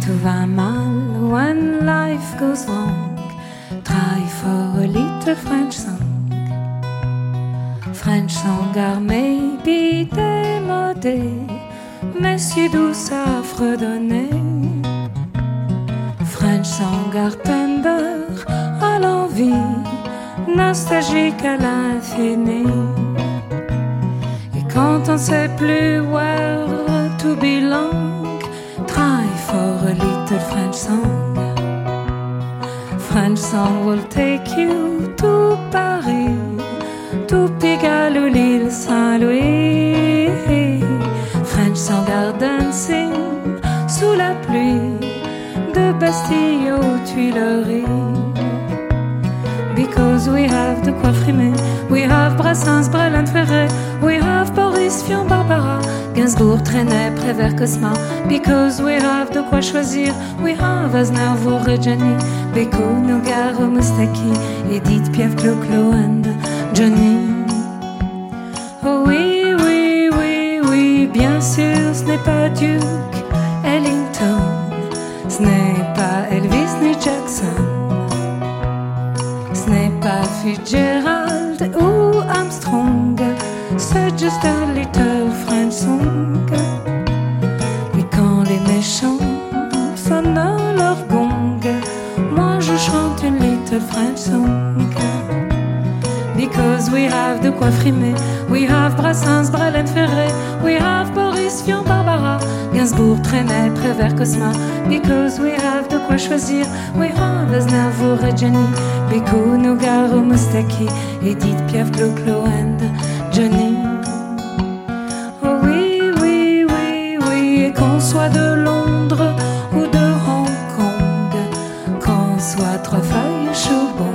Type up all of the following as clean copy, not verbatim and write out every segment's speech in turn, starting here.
tout va mal when life goes wrong. Try for a little French song. French song are maybe démodé, mais si douce à fredonner. French song are tender à l'envie, nostalgique à l'infini. Et quand on sait plus where to belong, try for a little French song. French song will take you to Paris, to Pigalle ou l'île Saint-Louis. French song are dancing sous la pluie de Bastille aux Tuileries. Because we have de quoi frimer, we have Brassens, Brel, Ferré, we have Boris, Fion, Barbara, Gainsbourg, Trenet, Prévert, Cosma. Because we have de quoi choisir, we have Aznavour, Reggiani, Beko, Nougaro, Moustaki, Edith Piaf, Clo-Clo and Johnny. Oh oui, oui, oui, oui, bien sûr, ce n'est pas Duke Ellington, ce n'est pas Elvis ni Jackson, ce n'est pas Fitzgerald ou Armstrong, c'est juste un little French song. Et quand les méchants sonnent leur gong, moi je chante une little French song. Because we have de quoi frimer, we have Brassens, Brel, Ferré, we have Boris, Fion, Barbara, Gainsbourg, Trenet, Prévert, Cosma. Because we have de quoi choisir, we have Aznavour, Reggiani, Beko, Nougaro, Moustaki, Edith Piaf, Clo-Clo and Johnny. Oh oui, oui, oui, oui, et qu'on soit de Londres ou de Hong Kong, qu'on soit trois feuilles Chobong,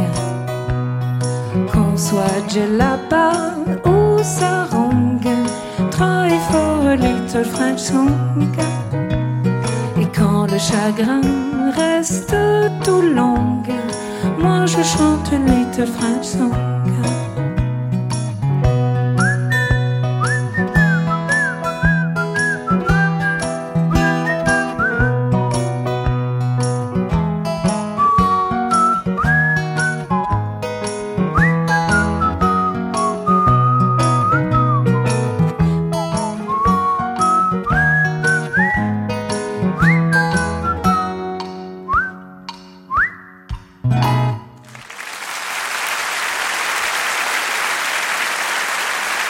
qu'on soit Djellaba ou Sarong, try for a little French song. Et quand le chagrin reste tout long, moi je chante une little French song.